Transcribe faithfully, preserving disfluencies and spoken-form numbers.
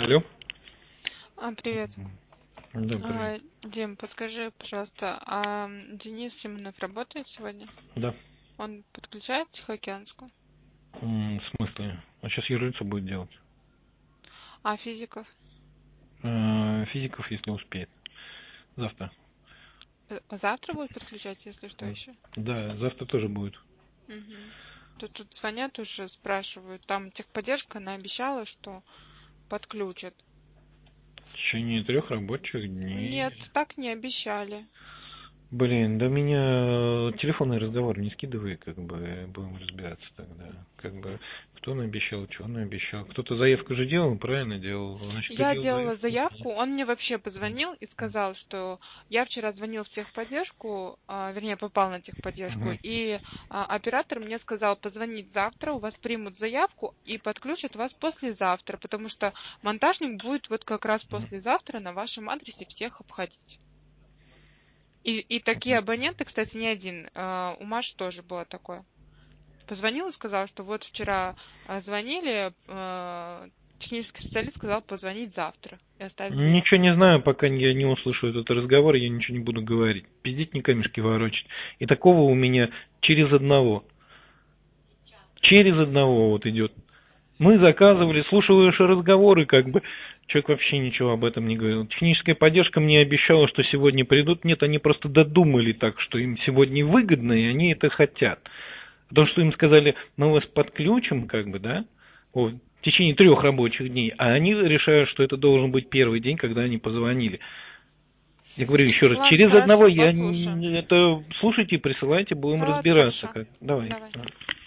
Алло. А, привет. Да, А, привет. Дим, подскажи, пожалуйста, а Денис Симонов работает сегодня? Да. Он подключает Тихоокеанскую? М, В смысле? А сейчас юрлицо будет делать. А физиков? Э, Физиков, если успеет. Завтра. П- Завтра будет подключать, если что М. еще? Да, завтра тоже будет. Мгм. Тут, тут звонят уже, спрашивают. Там техподдержка, она обещала, что подключат. В течение трех рабочих дней. Нет, так не обещали. Блин, да меня телефонный разговор не скидывай, как бы будем разбираться тогда. Как бы кто наобещал, что наобещал. Кто-то заявку же делал, правильно делал. Значит, кто Я делал делала заявку? заявку, он мне вообще М, позвонил и м, сказал, что я вчера звонил в техподдержку, а, вернее, попал на техподдержку, мгм. и а, оператор мне сказал позвонить завтра, у вас примут заявку и подключат вас послезавтра, потому что монтажник будет вот как раз послезавтра на вашем адресе всех обходить. И, и такие абоненты, кстати, не один, а, у Маши тоже было такое. Позвонил и сказал, что вот вчера а, звонили, а, технический специалист сказал позвонить завтра и оставить Ничего заявку. не знаю, пока я не услышу этот разговор, я ничего не буду говорить. Пиздить, не камешки ворочать. И такого у меня через одного. Через одного вот идет. Мы заказывали, слушаешь разговоры, как бы человек вообще ничего об этом не говорил. Техническая поддержка мне обещала, что сегодня придут. Нет, они просто додумали так, что им сегодня выгодно, и они это хотят. Потому что им сказали, мы вас подключим, как бы, да, вот, в течение трех рабочих дней, а они решают, что это должен быть первый день, когда они позвонили. Я говорю еще раз, Ладно, через одного хорошо, я послушаем. н- это слушайте, присылайте, будем Ладно, разбираться. хорошо. Как. Давай. Давай.